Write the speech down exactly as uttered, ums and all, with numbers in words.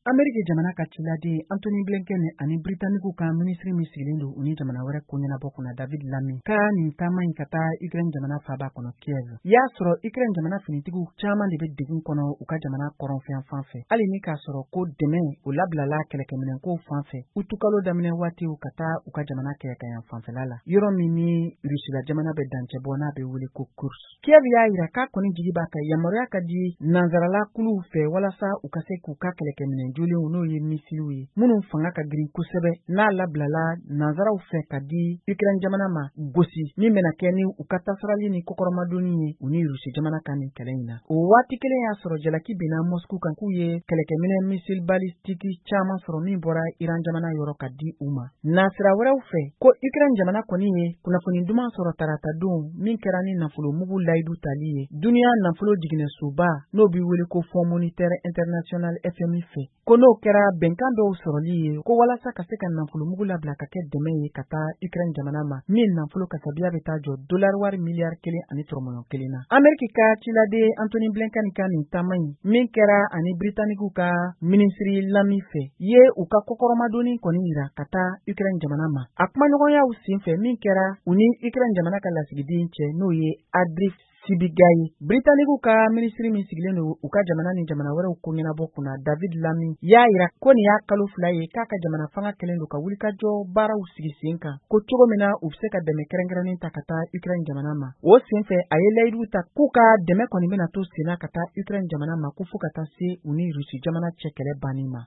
Amerika jamana ka ciladen Anthony Blinken ani Britannique ka ministre min sigilen don u ni jamana wɛrɛ ko ɲɛnabɔ kunna David Lammy ka nin taama in ka taa Ukraine jamana faaba kɔnɔ Kiev. Y'a sɔrɔ Ukraine jamana finitigiw caaman de bɛ degun kɔnɔ u ka jamana kɔrɔnfɛn fan fɛ. Hali ni k'a sɔrɔ ko dɛmɛ o labilala kɛlɛkɛminɛnkow fan fɛ u tukalo daminɛ waatiw ka taa u ka jamana kɛlɛkayan fanfɛla la. Yɔrɔ min ni Rusila jamana bɛ dancɛ bɔ n'a bɛ wele ko Kursk. Kiev y'a yira k'a kɔni jigi b'a ka yamaruya ka di nanzarala kuluw fɛ walasa u ka se k'u ka kɛlɛkɛminɛn jolenw n'o ye misiliw ye minnu fanga ka girin kosɛbɛ n'a labilala nanzaraw fɛ ka di Ukraine jamana ma gosi min bɛna kɛ ni u ka tasarali ni kokɔrɔmadonni ye u ni Rusi jamana kan nin kɛlɛ in na. O waati kelen y'a sɔrɔ jalaki binna Moscou kan k'u ye kɛlɛkɛminɛn misil balistiki caaman sɔrɔ min bɔra Iran jamana yɔrɔ ka di u ma. Nasira wɛrɛw fɛ ko Ukraine jamana kɔni ye kunnafoni duman sɔrɔ tarata don min kɛra ni nafolo mugu layidu tali ye duniya nafolo jiginɛsoba n'o b'i wele ko Fonds Monétaire International F M I fɛ ko n'o kɛra bɛnkan dɔw sɔrɔli ye ko walasa ka se ka nafolo mugu labila ka kɛ dɛmɛ ye ka taa Ukraine jamana ma min nafolo kasabiya bɛ taa jɔ dollar wari miliyari kelen ani tɔrɔmɔɲɔ kelen na. Amerika ka ciladen Anthony Blinken ka nin taama in min kɛra ani Britannique ka ministre Lammy fɛ ye u ka kokɔrɔmadonni kɔni yira ka taa Ukraine jamana ma. A kumaɲɔgɔnyaw senfɛ min kɛra u ni Ukraine jamana ka lasigiden cɛ n'o ye Adrift Sibigaye. Britannique ka ministre min sigilen don u ka jamana ni jamana wɛrɛw ko ɲɛnabɔ kunna David Lammy y'a yira ko nin y'a kalo fila ye k'a ka jamana fanga kɛlen don ka wulikajɔ baaraw sigi sen kan ko cogo min na u bɛ se ka dɛmɛ kɛrɛnkɛrɛnnen ta ka taa Ukraine jamana ma. O senfɛ a ye layidu ta k'u ka dɛmɛ kɔni bɛna to senna ka taa Ukraine jamana ma ko fo ka taa se u ni Rusi jamana cɛ kɛlɛ banni ma.